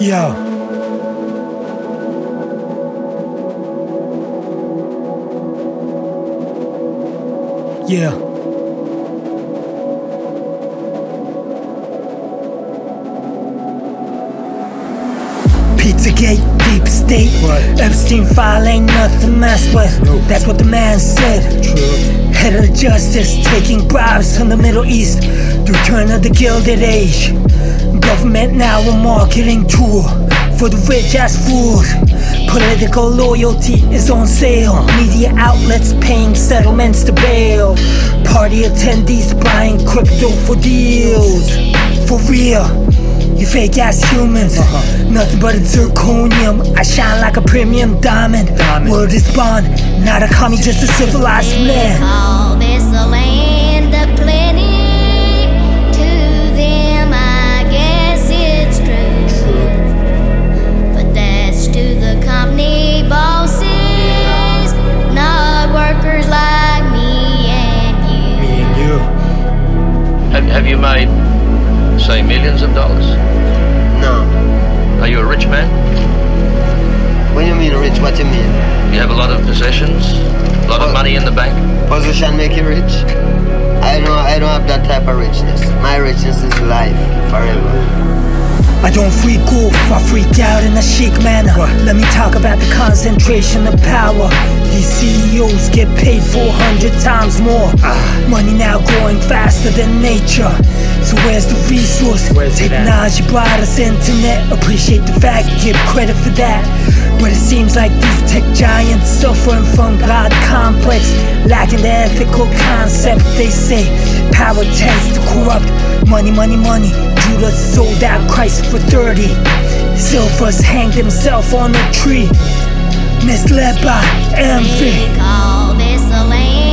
Yo. Yeah. Pizzagate, deep state. What? Epstein file ain't nothing messed with. Nope. That's what the man said. True. Head of the justice, taking bribes from the Middle East. The return of the Gilded Age. Government now a marketing tool for the rich ass fools. Political loyalty is on sale. Media outlets paying settlements to bail. Party attendees buying crypto for deals. For real, you fake ass humans. Nothing but a zirconium. I shine like a premium diamond. Word is bond, not a commie, just a civilized man. Call this a land of plenty. To them, I guess it's true. But that's to the company bosses, not workers like me and you. Have you made, say, millions of dollars? No. Are you a rich man? When you mean rich, what you mean? You have a lot of possessions? A lot of money in the bank? Position make you rich? I don't have that type of richness. My richness is life, forever. I don't freak off, I freak out in a chic manner. Let me talk about the concentration of power. These CEOs get paid 400 times more. Money now growing faster than nature. So where's the resource? Technology brought us internet. Appreciate the fact, give credit for that. But it seems like these tech giants suffering from God complex, lacking the ethical concept. They say power tends to corrupt. Money, money, money. Judas sold out Christ for 30. Silvers hanged himself on a tree, misled by envy. They call this a land